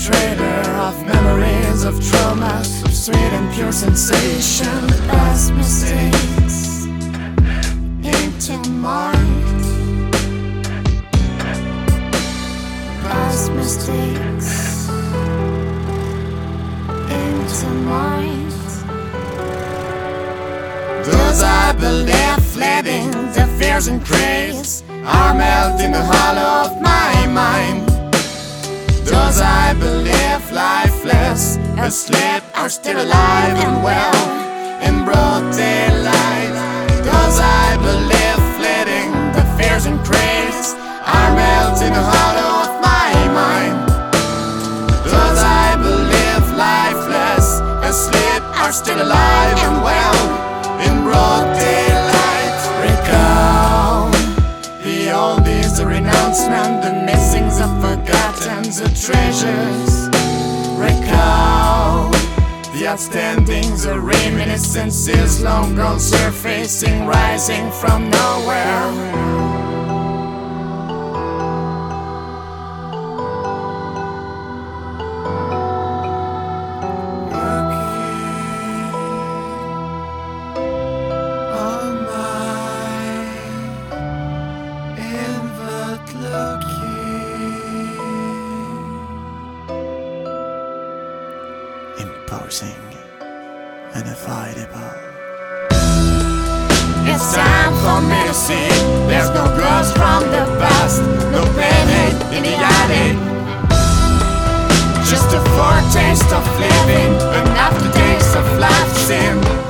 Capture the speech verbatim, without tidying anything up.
trader of memories of traumas, of sweet and pure sensation. Past mistakes into mind. Past mistakes into mind. Does I believe living the fears and craze are melting in the hollow of my mind? Does I believe lifeless, asleep, are still alive and well in broad daylight? Does I believe fleeting the fears and craze are melting in the hollow of my mind? Does I believe lifeless, asleep, are still alive and well in broad daylight? Recall the oldies, the renouncement, the missings, the forgotten, the treasures. Recall the outstandings, the reminiscences, long gone surfacing, rising from nowhere. Imposing, unavoidable. It's time for me to see. There's no ghost from the past, no pain in the attic. Just a foretaste of living, an aftertaste of life's sin.